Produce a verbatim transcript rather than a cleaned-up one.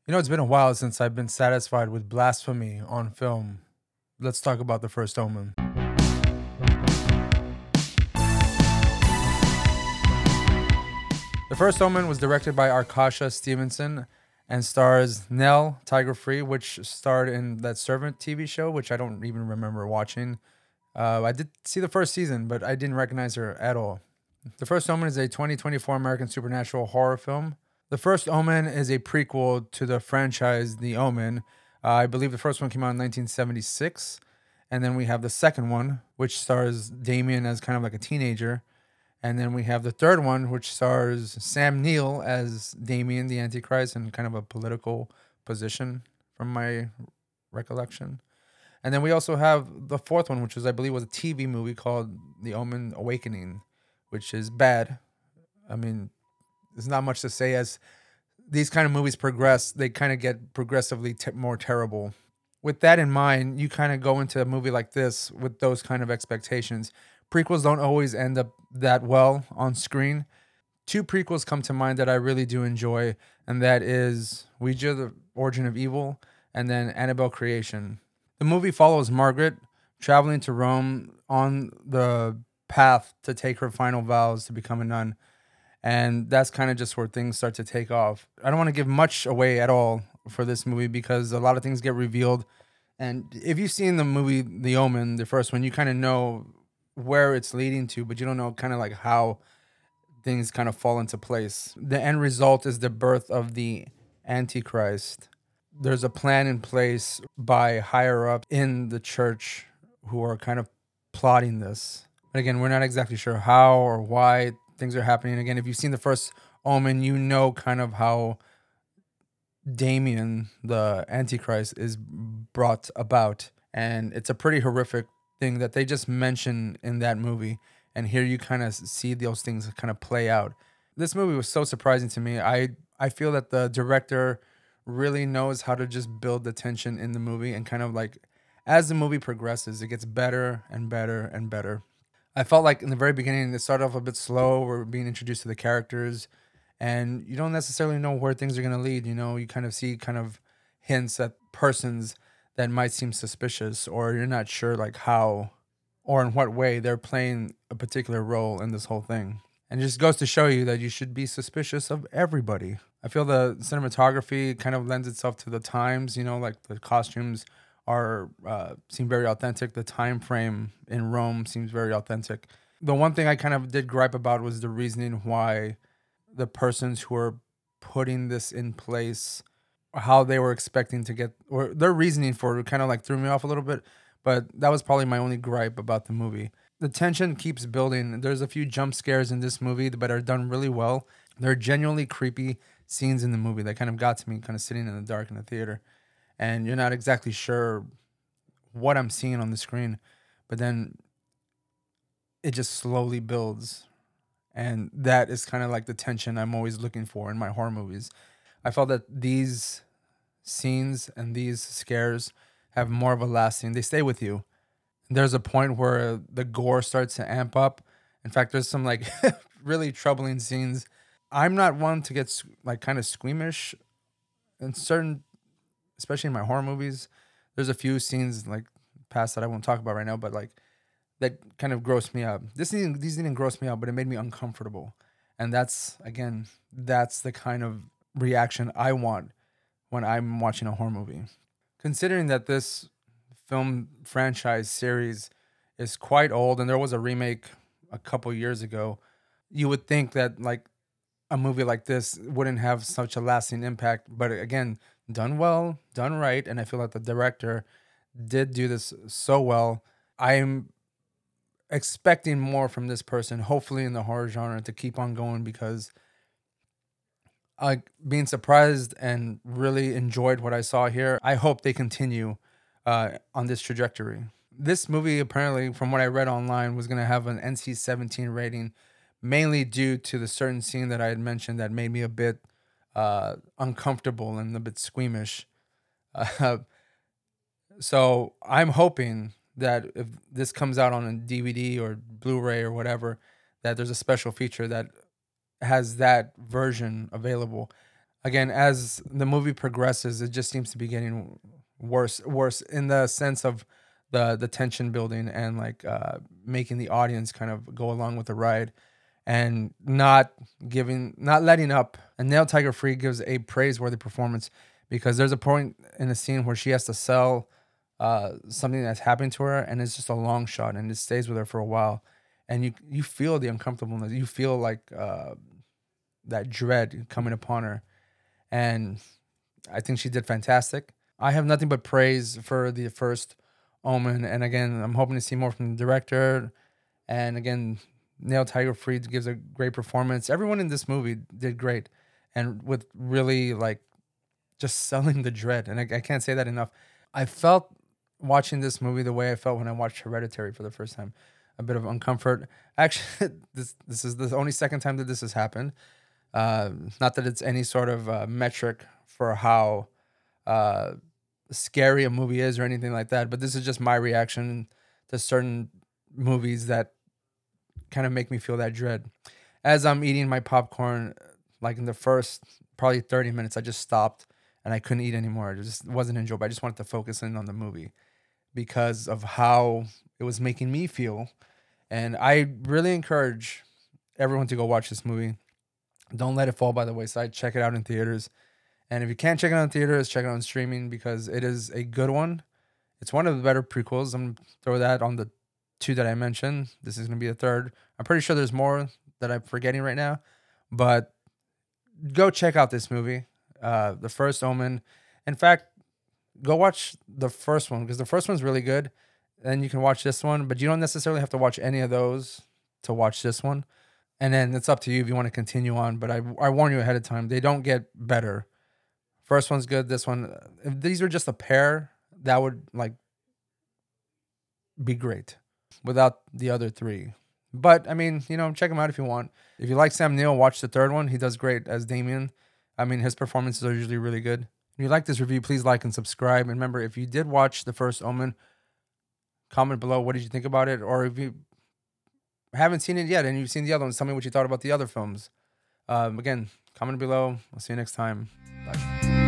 You know, it's been a while since I've been satisfied with blasphemy on film. Let's talk about The First Omen. The First Omen was directed by Arkasha Stevenson and stars Nell Tiger Free, which starred in that Servant T V show, which I don't even remember watching. Uh, I did see the first season, but I didn't recognize her at all. The First Omen is a twenty twenty-four American supernatural horror film. The First Omen is a prequel to the franchise The Omen. Uh, I believe the first one came out in nineteen seventy-six. And then we have the second one, which stars Damien as kind of like a teenager. And then we have the third one, which stars Sam Neill as Damien the Antichrist in kind of a political position from my recollection. And then we also have the fourth one, which was, I believe, was a T V movie called The Omen Awakening, which is bad. I mean, there's not much to say. As these kind of movies progress, they kind of get progressively te- more terrible. With that in mind, you kind of go into a movie like this with those kind of expectations. Prequels don't always end up that well on screen. Two prequels come to mind that I really do enjoy, and that is Ouija, the Origin of Evil, and then Annabelle Creation. The movie follows Margaret traveling to Rome on the path to take her final vows to become a nun. And that's kind of just where things start to take off. I don't want to give much away at all for this movie because a lot of things get revealed. And if you've seen the movie The Omen, the first one, you kind of know where it's leading to, but you don't know kind of like how things kind of fall into place. The end result is the birth of the Antichrist. There's a plan in place by higher up in the church who are kind of plotting this. But again, we're not exactly sure how or why things are happening. Again, if you've seen the first Omen, you know kind of how Damien, the Antichrist, is brought about. And it's a pretty horrific thing that they just mention in that movie. And here you kind of see those things kind of play out. This movie was so surprising to me. I, I feel that the director really knows how to just build the tension in the movie and kind of like as the movie progresses, it gets better and better and better. I felt like in the very beginning, it started off a bit slow. We're being introduced to the characters, and you don't necessarily know where things are going to lead. You know, you kind of see kind of hints at persons that might seem suspicious, or you're not sure like how or in what way they're playing a particular role in this whole thing. And it just goes to show you that you should be suspicious of everybody. I feel the cinematography kind of lends itself to the times, you know, like the costumes are uh, seem very authentic. The time frame in Rome seems very authentic. The one thing I kind of did gripe about was the reasoning why the persons who are putting this in place, how they were expecting to get, or their reasoning for it kind of like threw me off a little bit. But that was probably my only gripe about the movie. The tension keeps building. There's a few jump scares in this movie, but are done really well. There are genuinely creepy scenes in the movie that kind of got to me, kind of sitting in the dark in the theater, and you're not exactly sure what I'm seeing on the screen, but then it just slowly builds. And that is kind of like the tension I'm always looking for in my horror movies. I felt that these scenes and these scares have more of a lasting, they stay with you. There's a point where the gore starts to amp up. In fact, there's some like really troubling scenes. I'm not one to get like kind of squeamish in certain, especially in my horror movies. There's a few scenes like past that I won't talk about right now, but like that kind of grossed me out. This didn't, these didn't gross me out, but it made me uncomfortable. And that's again, that's the kind of reaction I want when I'm watching a horror movie. Considering that this film franchise series is quite old and there was a remake a couple years ago, you would think that like a movie like this wouldn't have such a lasting impact. But again, done well, done right, and I feel like the director did do this so well. I'm expecting more from this person, hopefully in the horror genre, to keep on going because I being surprised and really enjoyed what I saw here. I hope they continue uh, on this trajectory. This movie, apparently, from what I read online, was going to have an N C seventeen rating, mainly due to the certain scene that I had mentioned that made me a bit uh, uncomfortable and a bit squeamish. Uh, so I'm hoping that if this comes out on a D V D or Blu-ray or whatever, that there's a special feature that has that version available. again, as the movie progresses, it just seems to be getting worse, worse in the sense of the the tension building and like uh, making the audience kind of go along with the ride and not giving, not letting up. And Nail Tiger Free gives a praiseworthy performance because there's a point in the scene where she has to sell uh, something that's happened to her, and it's just a long shot, and it stays with her for a while, and you you feel the uncomfortableness, you feel like uh, that dread coming upon her, and I think she did fantastic. I have nothing but praise for the first Omen, and again, I'm hoping to see more from the director. And again, Neil Tiger Fried gives a great performance. Everyone in this movie did great, and with really like just selling the dread. And I, I can't say that enough. I felt watching this movie the way I felt when I watched Hereditary for the first time. A bit of uncomfort. Actually, this this is the only second time that this has happened. Uh, not that it's any sort of uh, metric for how uh, scary a movie is or anything like that, but this is just my reaction to certain movies that kind of make me feel that dread. As I'm eating my popcorn, like in the first probably thirty minutes, I just stopped and I couldn't eat anymore. It just wasn't enjoyable. I just wanted to focus in on the movie because of how it was making me feel. And I really encourage everyone to go watch this movie. Don't let it fall by the wayside. Check it out in theaters. And if you can't check it out in theaters, check it out on streaming because it is a good one. It's one of the better prequels. I'm gonna throw that on the two that I mentioned. This is gonna be the third. I'm pretty sure there's more that I'm forgetting right now, but go check out this movie, uh, the first Omen. In fact, go watch the first one because the first one's really good. Then you can watch this one, but you don't necessarily have to watch any of those to watch this one. And then it's up to you if you want to continue on. But I I warn you ahead of time, they don't get better. First one's good. This one, if these were just a pair, that would like be great without the other three. But I mean, you know, check him out if you want. If you like Sam Neill, watch the third one. He does great as Damien. I mean, his performances are usually really good. If you like this review, please like and subscribe. And remember, if you did watch the first Omen, comment below what did you think about it, or if you haven't seen it yet and you've seen the other ones, tell me what you thought about the other films. Um, again, comment below. I'll see you next time. Bye.